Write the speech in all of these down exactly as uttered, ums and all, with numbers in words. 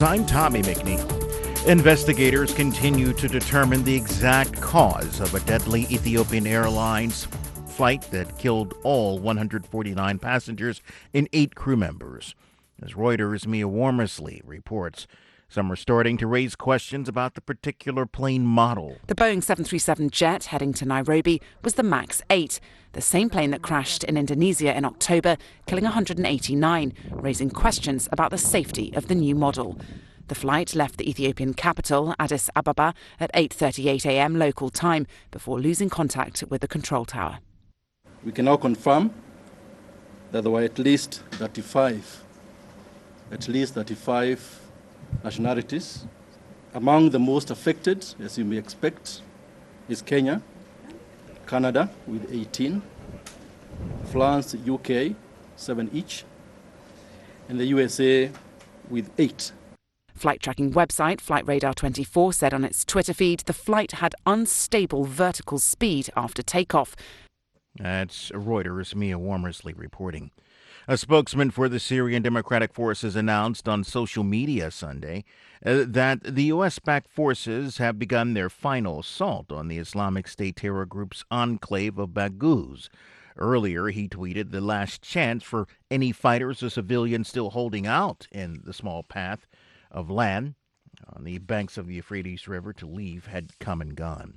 I'm Tommy McNeil. Investigators continue to determine the exact cause of a deadly Ethiopian Airlines flight that killed all one hundred forty-nine passengers and eight crew members. As Reuters' Mia Wormersley reports, some are starting to raise questions about the particular plane model. The Boeing seven thirty-seven jet heading to Nairobi was the MAX eight, the same plane that crashed in Indonesia in October, killing one hundred eighty-nine, raising questions about the safety of the new model. The flight left the Ethiopian capital, Addis Ababa, at eight thirty-eight a.m. local time before losing contact with the control tower. We can now confirm that there were at least thirty-five, at least thirty-five nationalities. Among the most affected, as you may expect, is Kenya, Canada with eighteen, France, U K, seven each, and the U S A with eight. Flight tracking website Flight Radar twenty-four said on its Twitter feed the flight had unstable vertical speed after takeoff. That's Reuters' Mia Wormersley reporting. A spokesman for the Syrian Democratic Forces announced on social media Sunday uh, that the U S-backed forces have begun their final assault on the Islamic State terror group's enclave of Baghouz. Earlier, he tweeted the last chance for any fighters or civilians still holding out in the small path of land on the banks of the Euphrates River to leave had come and gone.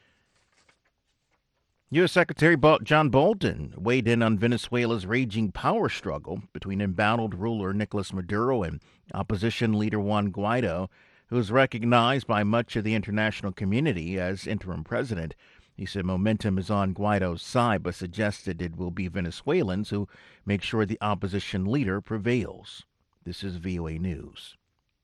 U S. Secretary John Bolton weighed in on Venezuela's raging power struggle between embattled ruler Nicolas Maduro and opposition leader Juan Guaido, who is recognized by much of the international community as interim president. He said momentum is on Guaido's side, but suggested it will be Venezuelans who make sure the opposition leader prevails. This is V O A News.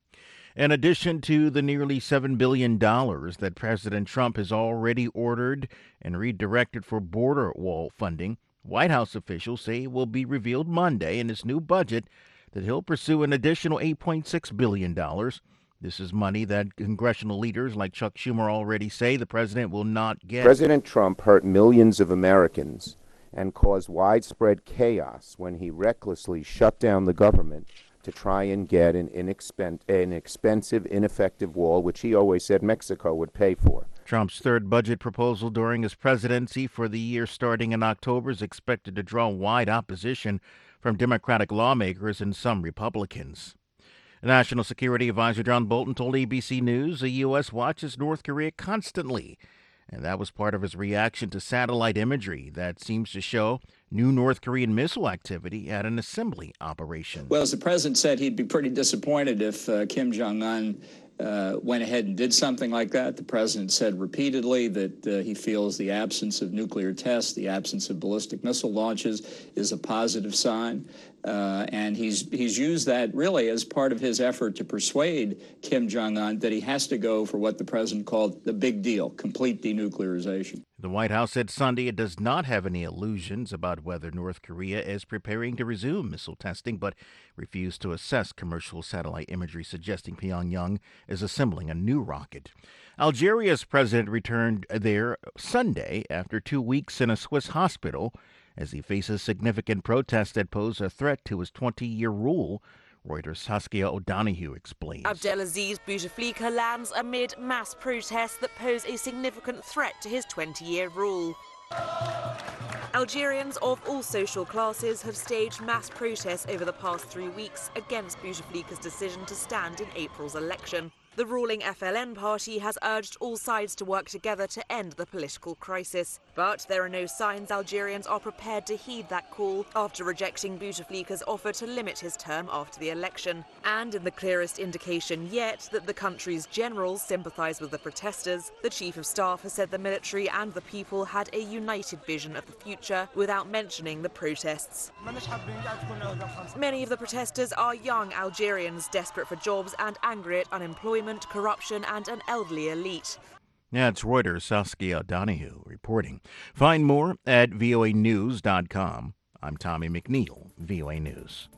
In addition to the nearly seven billion dollars that President Trump has already ordered and redirected for border wall funding, White House officials say it will be revealed Monday in his new budget that he'll pursue an additional eight point six billion dollars. This is money that congressional leaders like Chuck Schumer already say the president will not get. President Trump hurt millions of Americans and caused widespread chaos when he recklessly shut down the government to try and get an, inexpen- an expensive, ineffective wall, which he always said Mexico would pay for. Trump's third budget proposal during his presidency for the year starting in October is expected to draw wide opposition from Democratic lawmakers and some Republicans. National Security Advisor John Bolton told A B C News the U S watches North Korea constantly, and that was part of his reaction to satellite imagery that seems to show new North Korean missile activity at an assembly operation. Well, as the president said, he'd be pretty disappointed if uh, Kim Jong-un uh, went ahead and did something like that. The president said repeatedly that uh, he feels the absence of nuclear tests, the absence of ballistic missile launches is a positive sign. Uh, and he's he's used that really as part of his effort to persuade Kim Jong-un that he has to go for what the president called the big deal, complete denuclearization. The White House said Sunday it does not have any illusions about whether North Korea is preparing to resume missile testing, but refused to assess commercial satellite imagery suggesting Pyongyang is assembling a new rocket. Algeria's president returned there Sunday after two weeks in a Swiss hospital as he faces significant protests that pose a threat to his twenty-year rule. Reuters' Saskia O'Donoghue explains. Abdelaziz Bouteflika lands amid mass protests that pose a significant threat to his twenty-year rule. Algerians of all social classes have staged mass protests over the past three weeks against Bouteflika's decision to stand in April's election. The ruling F L N party has urged all sides to work together to end the political crisis. But there are no signs Algerians are prepared to heed that call after rejecting Bouteflika's offer to limit his term after the election. And in the clearest indication yet that the country's generals sympathise with the protesters, the chief of staff has said the military and the people had a united vision of the future without mentioning the protests. Many of the protesters are young Algerians desperate for jobs and angry at unemployment, corruption and an elderly elite. Yeah, it's Reuters' Saskia O'Donoghue reporting. Find more at V O A news dot com. I'm Tommy McNeil, V O A News.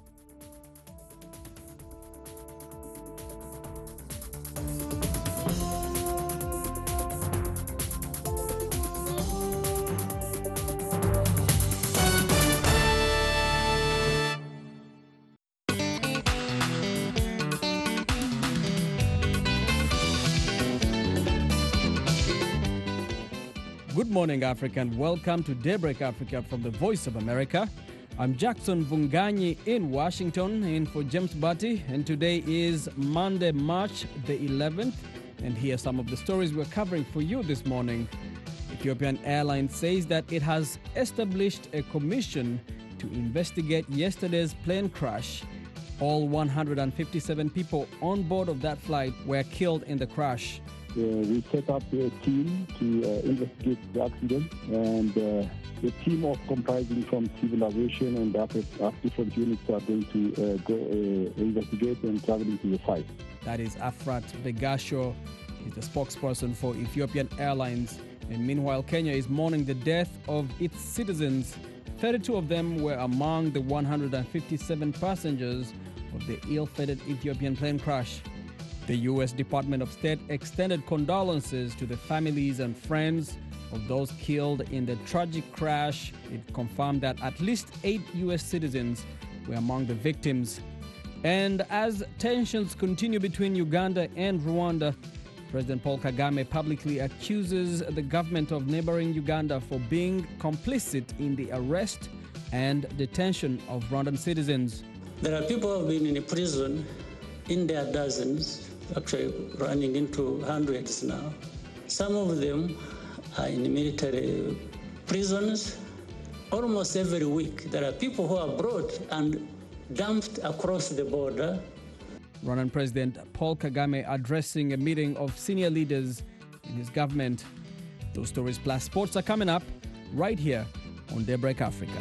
Good morning, Africa, and welcome to Daybreak Africa from the Voice of America. I'm Jackson Vunganyi in Washington, in for James Batty, and today is Monday, March the eleventh, and here are some of the stories we're covering for you this morning. Ethiopian Airlines says that it has established a commission to investigate yesterday's plane crash. All one hundred fifty-seven people on board of that flight were killed in the crash. Uh, we set up a team to uh, investigate the accident, and uh, the team of comprising from civil aviation and other different units are going to uh, go uh, investigate and travel into the site. That is Afrat Begasho. He's the spokesperson for Ethiopian Airlines. And meanwhile, Kenya is mourning the death of its citizens. thirty-two of them were among the one hundred fifty-seven passengers of the ill-fated Ethiopian plane crash. The U S Department of State extended condolences to the families and friends of those killed in the tragic crash. It confirmed that at least eight U S citizens were among the victims. And as tensions continue between Uganda and Rwanda, President Paul Kagame publicly accuses the government of neighboring Uganda for being complicit in the arrest and detention of Rwandan citizens. There are people who have been in prison in their dozens, actually running into hundreds now. Some of them are in military prisons. Almost every week, there are people who are brought and dumped across the border. Rwandan President Paul Kagame addressing a meeting of senior leaders in his government. Those stories plus sports are coming up right here on Daybreak Africa.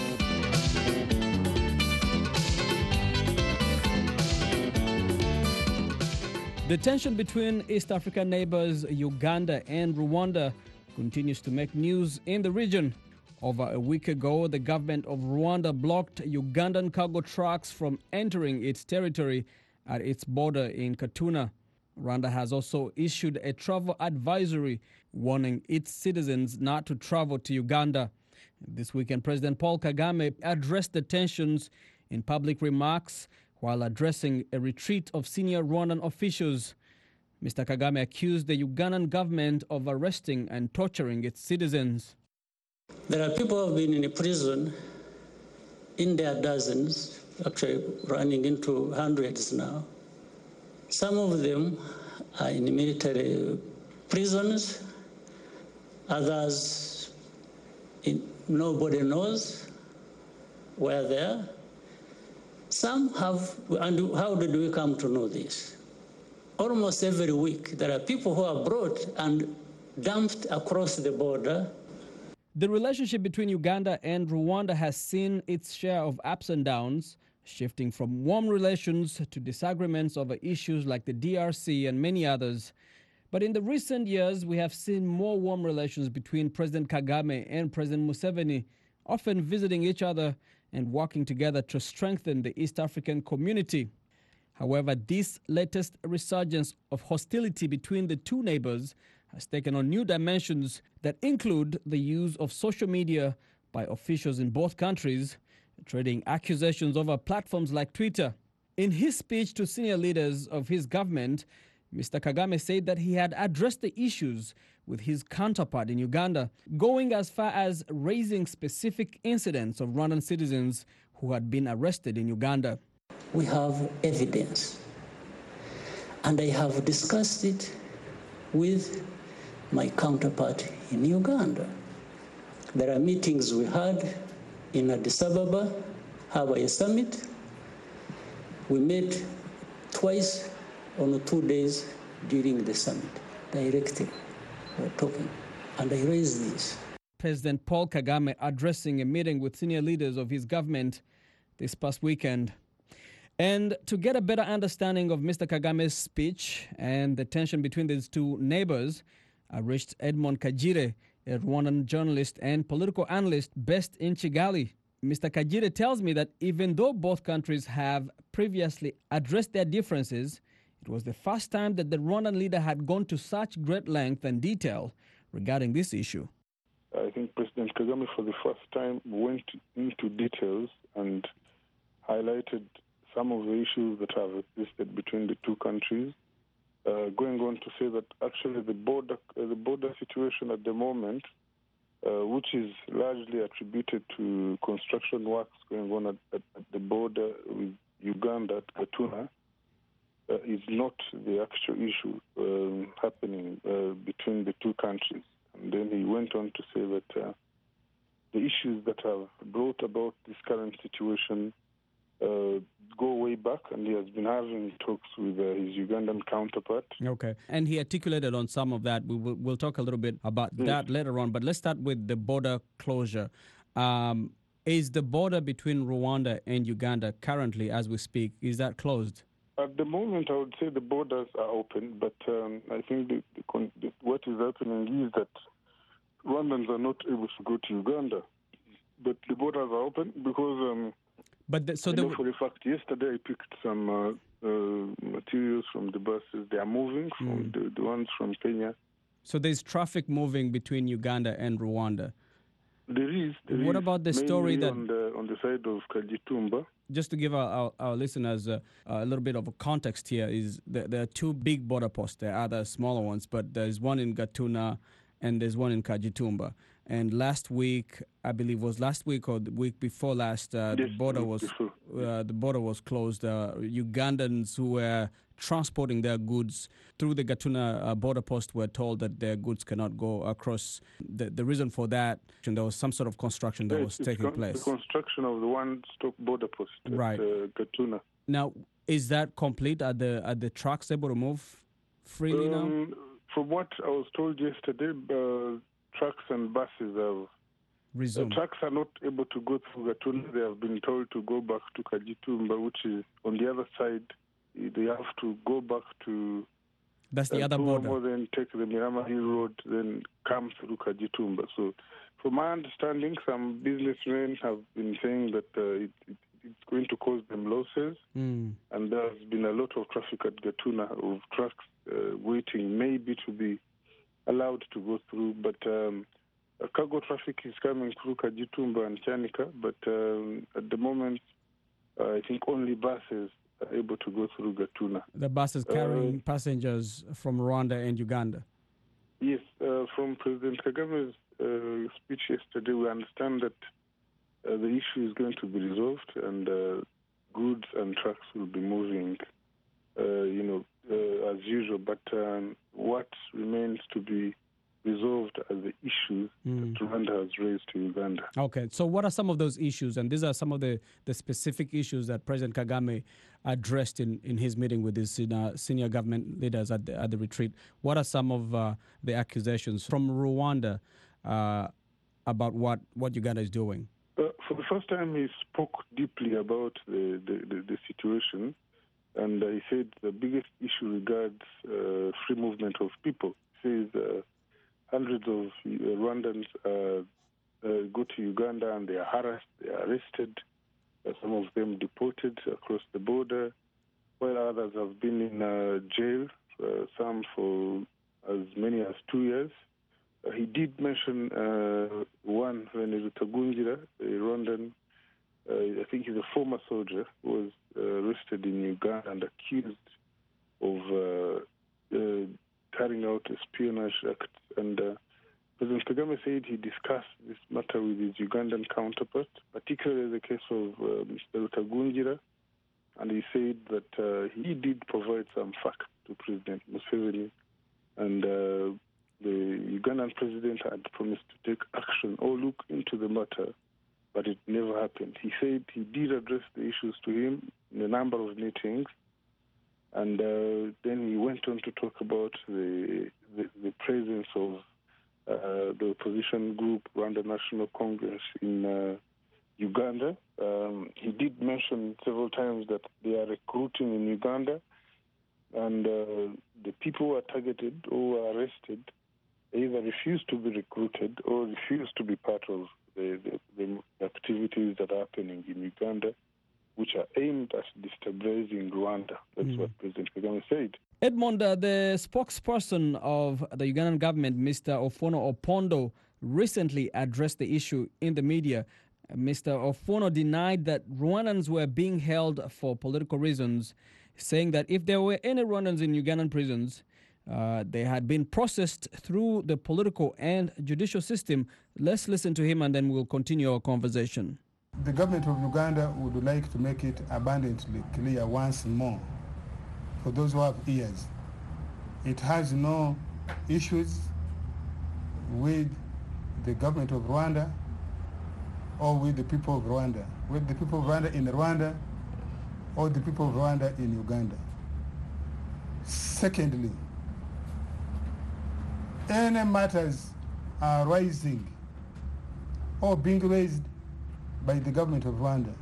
The tension between East African neighbors Uganda and Rwanda continues to make news in the region. Over a week ago, the government of Rwanda blocked Ugandan cargo trucks from entering its territory at its border in Katuna. Rwanda has also issued a travel advisory warning its citizens not to travel to Uganda. This weekend, President Paul Kagame addressed the tensions in public remarks while addressing a retreat of senior Rwandan officials. Mister Kagame accused the Ugandan government of arresting and torturing its citizens. There are people who have been in prison in their dozens, actually running into hundreds now. Some of them are in military prisons, others in, nobody knows where they are. Some have, and how did we come to know this? Almost every week, there are people who are brought and dumped across the border. The relationship between Uganda and Rwanda has seen its share of ups and downs, shifting from warm relations to disagreements over issues like the D R C and many others. But in the recent years, we have seen more warm relations between President Kagame and President Museveni, often visiting each other and working together to strengthen the East African community. However, this latest resurgence of hostility between the two neighbors has taken on new dimensions that include the use of social media by officials in both countries, trading accusations over platforms like Twitter. In his speech to senior leaders of his government, Mister Kagame said that he had addressed the issues with his counterpart in Uganda, going as far as raising specific incidents of Rwandan citizens who had been arrested in Uganda. We have evidence, and I have discussed it with my counterpart in Uganda. There are meetings we had in Addis Ababa, Hawaii Summit. We met twice on two days during the summit, directly. We're talking, and I raised this. President Paul Kagame addressing a meeting with senior leaders of his government this past weekend. And to get a better understanding of Mister Kagame's speech and the tension between these two neighbors, I reached Edmond Kajire, a Rwandan journalist and political analyst based in Kigali. Mister Kajire tells me that even though both countries have previously addressed their differences, it was the first time that the Rwandan leader had gone to such great length and detail regarding this issue. I think President Kagame for the first time went into details and highlighted some of the issues that have existed between the two countries, uh, going on to say that actually the border uh, the border situation at the moment uh, which is largely attributed to construction works going on at, at, at the border with Uganda at Gatuna, uh, is not the actual issue um, happening uh, between the two countries. And then he went on to say that uh, the issues that have brought about this current situation uh, go way back, and he has been having talks with uh, his Ugandan counterpart. Okay. And he articulated on some of that. We will, we'll talk a little bit about yes. that later on, but let's start with the border closure. Um, is the border between Rwanda and Uganda currently, as we speak, is that closed? At the moment, I would say the borders are open, but um, I think the, the, the, what is happening is that Rwandans are not able to go to Uganda, but the borders are open because um, but the, so I the, know for a fact, yesterday I picked some uh, uh, materials from the buses. They are moving, from mm. the, the ones from Kenya. So there's traffic moving between Uganda and Rwanda? There is. There what is, about the story that... On the, on the side of Kagitumba. Just to give our, our, our listeners a, a little bit of a context here, is that there are two big border posts. There are other smaller ones, but there's one in Gatuna and there's one in Kagitumba. And last week, I believe was last week or the week before last, uh, yes, the border was uh, the border was closed. Uh, Ugandans who were transporting their goods through the Gatuna uh, border post were told that their goods cannot go across. The, the reason for that, and there was some sort of construction that yes, was taking con- place. The construction of the one-stop border post at right. uh, Gatuna. Now, is that complete? Are the are the trucks able to move freely um, now? From what I was told yesterday, uh, trucks and buses have resumed. Uh, trucks are not able to go through Gatuna. They have been told to go back to Kagitumba, which is on the other side. They have to go back to That's the uh, other border. Then take the Mirama Hill Road, then come through Kagitumba. So, from my understanding, some businessmen have been saying that uh, it, it, it's going to cause them losses. Mm. And there's been a lot of traffic at Gatuna of trucks uh, waiting maybe to be allowed to go through. But um, cargo traffic is coming through Kagitumba and Chanika. But um, at the moment, uh, I think only buses are able to go through Gatuna. The buses carrying uh, passengers from Rwanda and Uganda? Yes. Uh, from President Kagame's uh, speech yesterday, we understand that uh, the issue is going to be resolved and uh, goods and trucks will be moving, uh, you know, uh, as usual. But um, what remains to be resolved are the issues mm. that Rwanda has raised to Uganda. Okay, so what are some of those issues? And these are some of the, the specific issues that President Kagame addressed in, in his meeting with his senior, senior government leaders at the, at the retreat. What are some of uh, the accusations from Rwanda uh, about what, what Uganda is doing? Uh, for the first time, he spoke deeply about the, the, the, the situation, and uh, he said the biggest issue regards uh, free movement of people. He says uh, hundreds of uh, Rwandans uh, uh, go to Uganda and they are harassed, they are arrested, uh, some of them deported across the border, while others have been in uh, jail, uh, some for as many as two years. Uh, he did mention uh, one, René Rutagungira, a Rwandan, uh, I think he's a former soldier, who was uh, arrested in Uganda and accused of uh, uh, carrying out espionage acts. And uh, President Kagame said he discussed this matter with his Ugandan counterpart, particularly the case of uh, Mister Rutagungira, and he said that uh, he did provide some facts to President Museveni, and uh, the Ugandan president had promised to take action or look into the matter, but it never happened. He said he did address the issues to him in a number of meetings, and uh, then he went on to talk about the the, the presence of uh, the opposition group, Rwanda National Congress, in uh, Uganda. Um, he did mention several times that they are recruiting in Uganda, and uh, the people who are targeted or were arrested either refuse to be recruited or refuse to be part of the, the, the activities that are happening in Uganda, which are aimed at destabilizing Rwanda. That's mm. what President Kagame said. Edmond, uh, the spokesperson of the Ugandan government, Mister Ofuono Opondo, recently addressed the issue in the media. Mister Ofuono denied that Rwandans were being held for political reasons, saying that if there were any Rwandans in Ugandan prisons, Uh, they had been processed through the political and judicial system. Let's listen to him and then we'll continue our conversation. The government of Uganda would like to make it abundantly clear once more for those who have ears. It has no issues with the government of Rwanda or with the people of Rwanda, with the people of Rwanda in Rwanda or the people of Rwanda in Uganda. Secondly, any matters are rising or being raised by the government of Rwanda,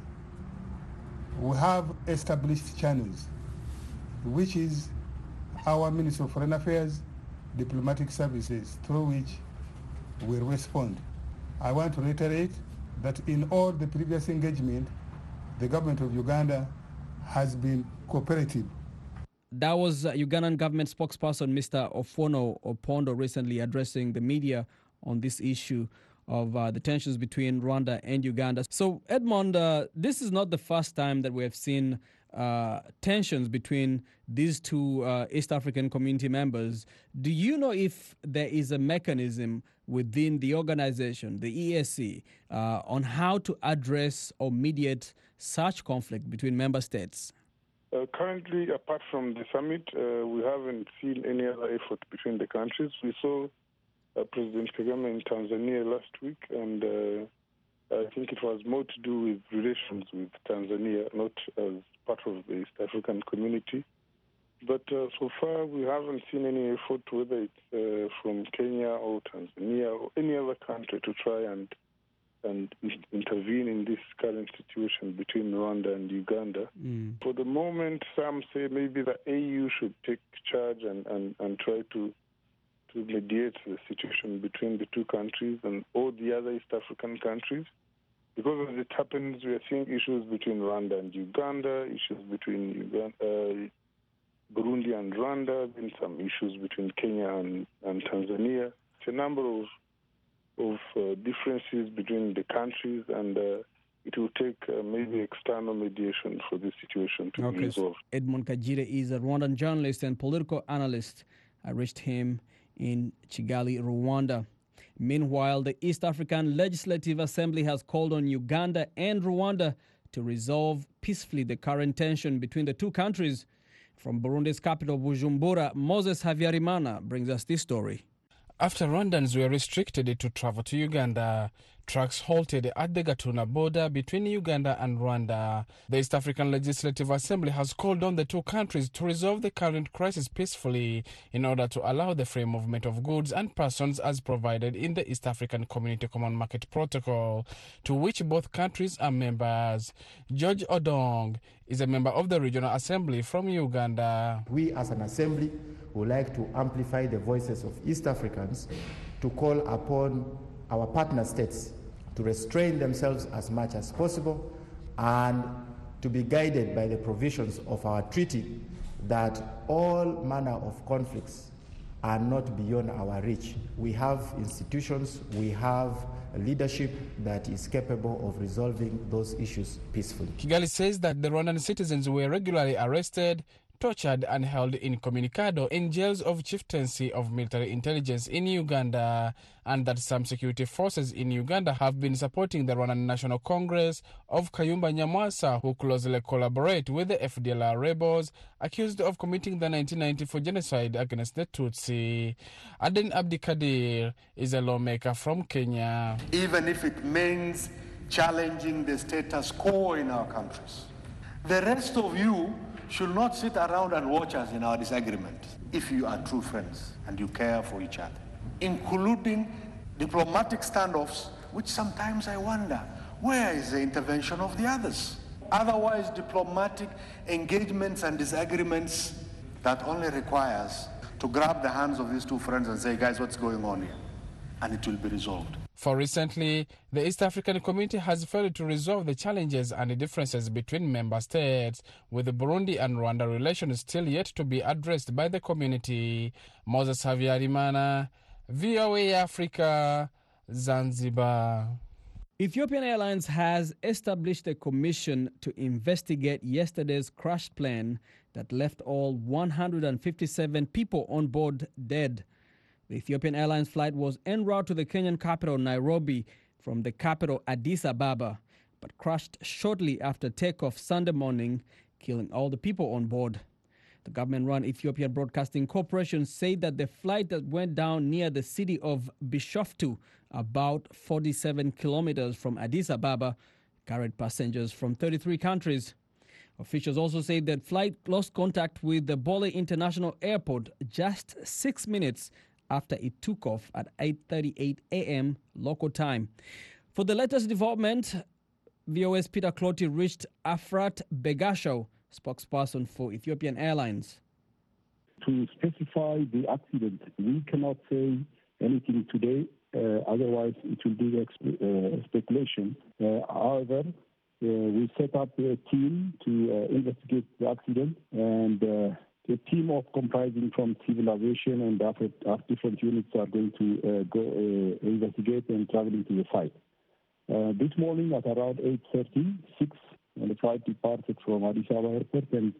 we have established channels, which is our Ministry of Foreign Affairs, Diplomatic Services, through which we respond. I want to reiterate that in all the previous engagement, the government of Uganda has been cooperative. That was uh, Ugandan government spokesperson Mister Ofono Opondo recently addressing the media on this issue of uh, the tensions between Rwanda and Uganda. So, Edmond, uh, this is not the first time that we have seen uh, tensions between these two uh, East African community members. Do you know if there is a mechanism within the organization, the E A C, uh, on how to address or mediate such conflict between member states? Uh, currently, apart from the summit, uh, we haven't seen any other effort between the countries. We saw uh, President Kagame in Tanzania last week, and uh, I think it was more to do with relations with Tanzania, not as part of the East African community. But uh, so far, we haven't seen any effort, whether it's uh, from Kenya or Tanzania or any other country, to try and and intervene in this current situation between Rwanda and Uganda. Mm. For the moment, some say maybe the A U should take charge and, and, and try to to mediate the situation between the two countries and all the other East African countries. Because as it happens, we are seeing issues between Rwanda and Uganda, issues between Uganda, uh, Burundi and Rwanda, then some issues between Kenya and, and Tanzania. It's a number of of uh, differences between the countries, and uh, it will take uh, maybe external mediation for this situation to okay, be resolved. So Edmond Kajire is a Rwandan journalist and political analyst. I reached him in Kigali, Rwanda. Meanwhile, the East African Legislative Assembly has called on Uganda and Rwanda to resolve peacefully the current tension between the two countries. From Burundi's capital, Bujumbura, Moses Havyarimana brings us this story. After Rwandans were restricted to travel to Uganda, trucks halted at the Gatuna border between Uganda and Rwanda. The East African Legislative Assembly has called on the two countries to resolve the current crisis peacefully in order to allow the free movement of goods and persons as provided in the East African Community Common Market Protocol, to which both countries are members. George Odong is a member of the Regional Assembly from Uganda. We as an assembly would like to amplify the voices of East Africans to call upon our partner states to restrain themselves as much as possible and to be guided by the provisions of our treaty that all manner of conflicts are not beyond our reach. We have institutions, we have a leadership that is capable of resolving those issues peacefully. Kigali says that the Rwandan citizens were regularly arrested, tortured and held incommunicado in jails of chieftaincy of military intelligence in Uganda, and that some security forces in Uganda have been supporting the Rwandan National Congress of Kayumba Nyamwasa, who closely collaborate with the F D L R rebels accused of committing the nineteen ninety-four genocide against the Tutsi. Aden Abdikadir is a lawmaker from Kenya. Even if it means challenging the status quo in our countries, the rest of you should not sit around and watch us in our disagreement if you are true friends and you care for each other, including diplomatic standoffs, which sometimes I wonder, where is the intervention of the others? Otherwise, diplomatic engagements and disagreements that only requires to grab the hands of these two friends and say, guys, what's going on here? And it will be resolved. For recently, the East African community has failed to resolve the challenges and the differences between member states, with the Burundi and Rwanda relations still yet to be addressed by the community. Moses Havyarimana, V O A Africa, Zanzibar. Ethiopian Airlines has established a commission to investigate yesterday's crash plane that left all one hundred fifty-seven people on board dead. The Ethiopian Airlines flight was en route to the Kenyan capital, Nairobi, from the capital, Addis Ababa, but crashed shortly after takeoff Sunday morning, killing all the people on board. The government-run Ethiopian Broadcasting Corporation said that the flight that went down near the city of Bishoftu, about forty-seven kilometers from Addis Ababa, carried passengers from thirty-three countries. Officials also say that flight lost contact with the Bole International Airport just six minutes after it took off at eight thirty-eight a m local time. For the latest development, V O A's Peter Clotty reached Afrat Begashaw, spokesperson for Ethiopian Airlines. To specify the accident, we cannot say anything today, uh, otherwise it will be uh, speculation. Uh, however, uh, we set up a team to uh, investigate the accident, and uh, a team of comprising from civil aviation and after, after different units are going to uh, go uh, investigate and traveling to the site. Uh, this morning at around eight thirty, six, and the flight departed from Addis Ababa Airport, and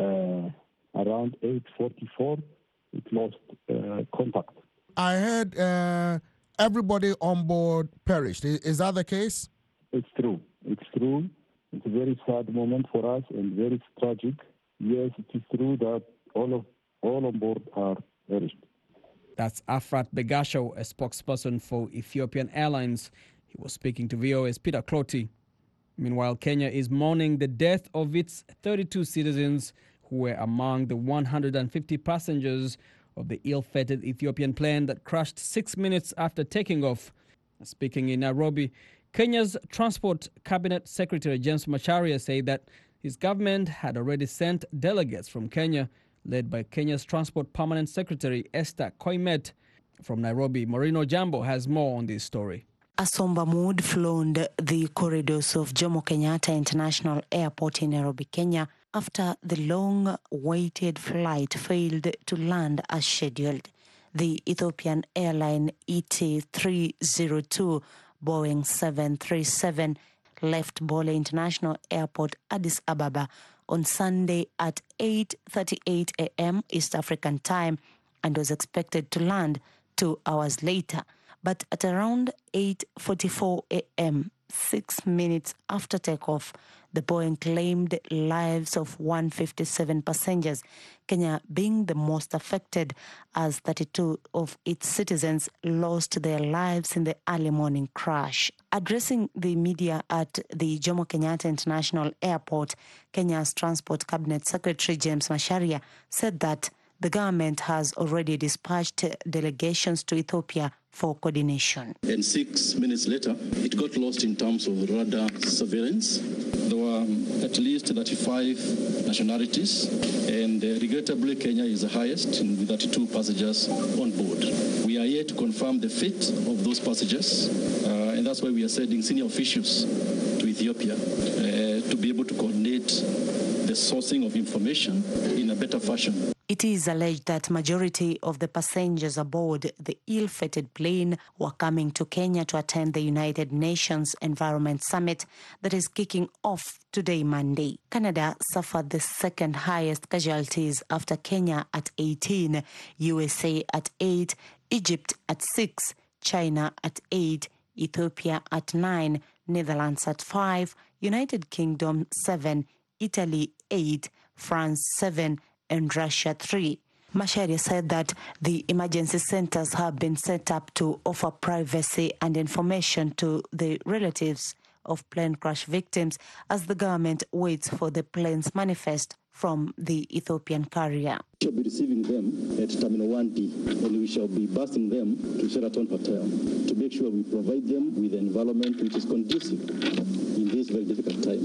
uh, around eight forty-four, it lost uh, contact. I heard uh, everybody on board perished. Is, is that the case? It's true. It's true. It's a very sad moment for us and very tragic. Yes, it is true that all of all on board are perished. That's Afrat Begashaw, a spokesperson for Ethiopian Airlines. He was speaking to V O A's Peter Clotty. Meanwhile, Kenya is mourning the death of its thirty-two citizens who were among the one hundred fifty passengers of the ill-fated Ethiopian plane that crashed six minutes after taking off. Speaking in Nairobi, Kenya's Transport Cabinet Secretary James Macharia said that his government had already sent delegates from Kenya, led by Kenya's Transport Permanent Secretary Esther Koimet. From Nairobi, Marino Jambo has more on this story. A somber mood flowed the corridors of Jomo Kenyatta International Airport in Nairobi, Kenya, after the long-awaited flight failed to land as scheduled. The Ethiopian airline E T three oh two Boeing seven thirty-seven left Bole International Airport, Addis Ababa, on Sunday at eight thirty-eight a m East African time and was expected to land two hours later. But at around eight forty-four a m, six minutes after takeoff, the Boeing claimed lives of one hundred fifty-seven passengers, Kenya being the most affected as thirty-two of its citizens lost their lives in the early morning crash. Addressing the media at the Jomo Kenyatta International Airport, Kenya's Transport Cabinet Secretary James Macharia said that the government has already dispatched delegations to Ethiopia for coordination. And six minutes later, it got lost in terms of radar surveillance. There were at least thirty-five nationalities, and uh, regrettably, Kenya is the highest with thirty-two passengers on board. We are yet to confirm the fate of those passengers, uh, and that's why we are sending senior officials to Ethiopia uh, to be able to coordinate the sourcing of information in a better fashion. It is alleged that majority of the passengers aboard the ill-fated plane were coming to Kenya to attend the United Nations Environment Summit that is kicking off today, Monday. Canada suffered the second highest casualties after Kenya at eighteen, U S A at eight, Egypt at six, China at eight, Ethiopia at nine, Netherlands at five, United Kingdom seven, Italy eight, France seven, and Russia three. Macharia said that the emergency centers have been set up to offer privacy and information to the relatives of plane crash victims as the government waits for the plane's manifest from the Ethiopian carrier. We shall be receiving them at Terminal one D, and we shall be busing them to Sheraton Hotel to make sure we provide them with an environment which is conducive in this very difficult time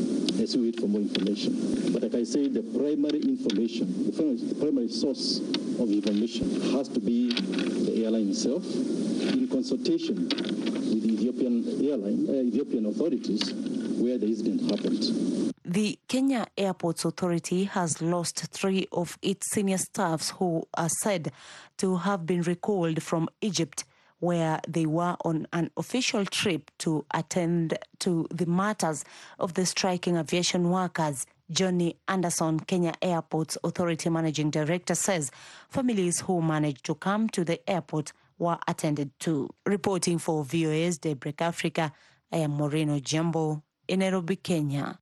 as we wait for more information. But like I say, the primary information, the primary, the primary source of information has to be the airline itself in consultation with the Ethiopian airline, uh, Ethiopian authorities where the incident happened. The Kenya Airports Authority has lost three of its senior staffs who are said to have been recalled from Egypt, where they were on an official trip to attend to the matters of the striking aviation workers Johnny Anderson, Kenya Airports Authority Managing Director, says families who managed to come to the airport were attended to. Reporting for V O A's Daybreak Africa, I am Moreno Jambo in Nairobi, Kenya.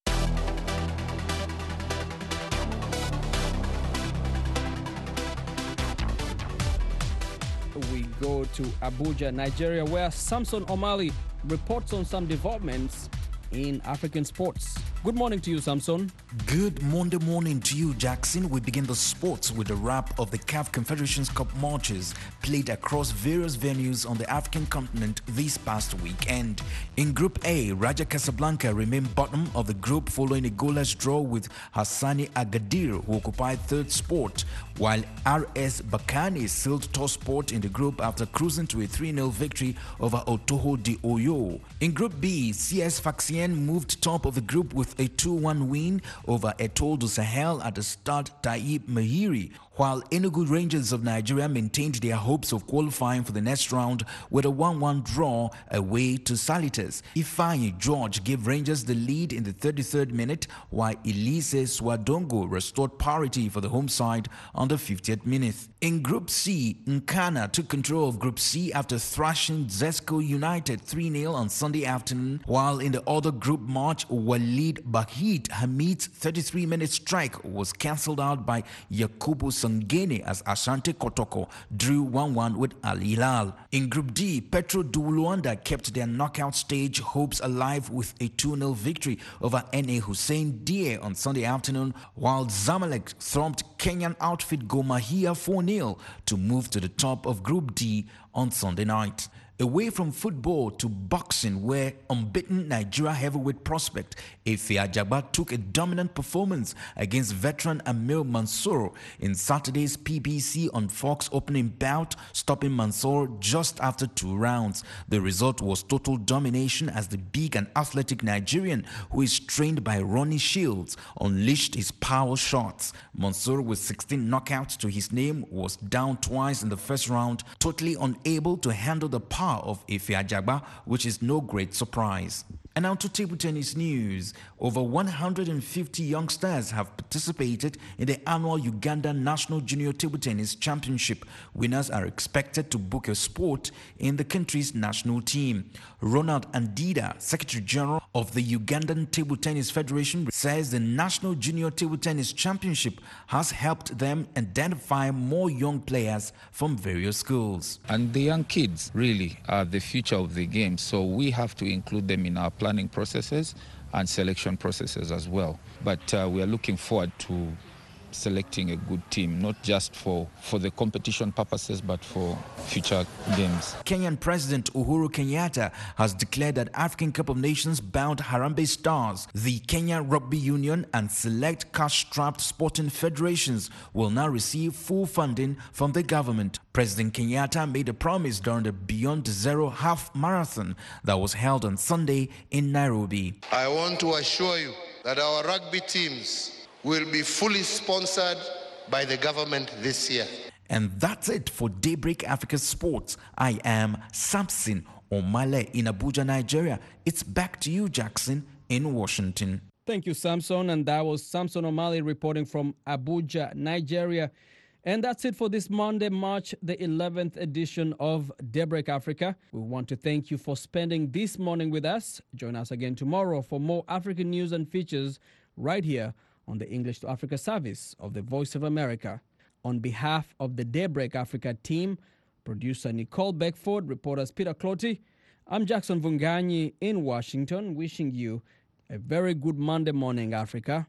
We go to Abuja, Nigeria, where Samson Omali reports on some developments in African sports. Good morning to you, Samson. Good Monday morning to you, Jackson. We begin the sports with the wrap of the C A F Confederations Cup matches played across various venues on the African continent this past weekend. In Group A, Raja Casablanca remained bottom of the group following a goalless draw with Hassani Agadir, who occupied third spot, while R S Bakani sealed top spot in the group after cruising to a three nil victory over Otoho de Oyo. In Group B, C S Faxien moved top of the group with a two one win over Etoile du Sahel at the start Taib Mahiri, while Enugu Rangers of Nigeria maintained their hopes of qualifying for the next round with a one one draw away to Salitas. Ifeanyi George gave Rangers the lead in the thirty-third minute, while Elise Swadongo restored parity for the home side on the fiftieth minute. In Group C, Nkana took control of Group C after thrashing Zesco United three nil on Sunday afternoon, while in the other group match, Walid Bahid Hamid's thirty-three minute strike was cancelled out by Yakubu Sangene as Asante Kotoko drew one one with Al Hilal. In Group D, Petro de Luanda kept their knockout stage hopes alive with a two nil victory over N A Hussein Die on Sunday afternoon, while Zamalek thumped Kenyan outfit Gomahia four nil to move to the top of Group D on Sunday night. Away from football to boxing, where unbeaten Nigeria heavyweight prospect Efe Ajagba took a dominant performance against veteran Amir Mansour in Saturday's P B C on Fox opening bout, stopping Mansour just after two rounds. The result was total domination as the big and athletic Nigerian, who is trained by Ronnie Shields, unleashed his power shots. Mansour, with sixteen knockouts to his name, was down twice in the first round, totally unable to handle the power of Efe Ajagba, which is no great surprise. And now to table tennis news. Over one hundred fifty youngsters have participated in the annual Uganda National Junior Table Tennis Championship. Winners are expected to book a spot in the country's national team. Ronald Andida, Secretary General of the Ugandan Table Tennis Federation, says the National Junior Table Tennis Championship has helped them identify more young players from various schools. And the young kids really are the future of the game, so we have to include them in our planning processes and selection processes as well. But uh, we are looking forward to selecting a good team, not just for, for the competition purposes, but for future games. Kenyan President Uhuru Kenyatta has declared that African Cup of Nations bound Harambee Stars, the Kenya Rugby Union, and select cash-strapped sporting federations will now receive full funding from the government. President Kenyatta made a promise during the Beyond Zero half marathon that was held on Sunday in Nairobi. I want to assure you that our rugby teams will be fully sponsored by the government this year. And that's it for Daybreak Africa Sports. I am Samson Omale in Abuja, Nigeria. It's back to you, Jackson, in Washington. Thank you, Samson. And that was Samson Omale reporting from Abuja, Nigeria. And that's it for this Monday, March the eleventh edition of Daybreak Africa. We want to thank you for spending this morning with us. Join us again tomorrow for more African news and features right here on the English to Africa service of the Voice of America. On behalf of the Daybreak Africa team, producer Nicole Beckford, reporters Peter Clotty, I'm Jackson Vunganyi in Washington, wishing you a very good Monday morning, Africa.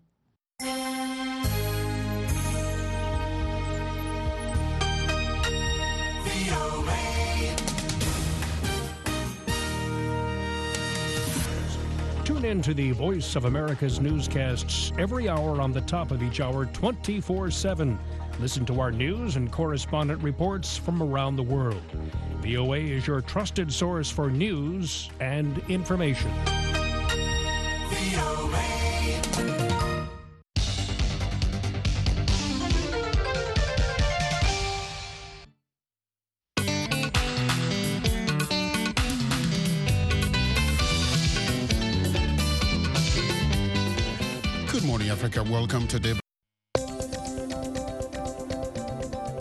Tune in to the Voice of America's newscasts every hour on the top of each hour, twenty-four seven. Listen to our news and correspondent reports from around the world. V O A is your trusted source for news and information. V O A. Africa. Welcome to Daybreak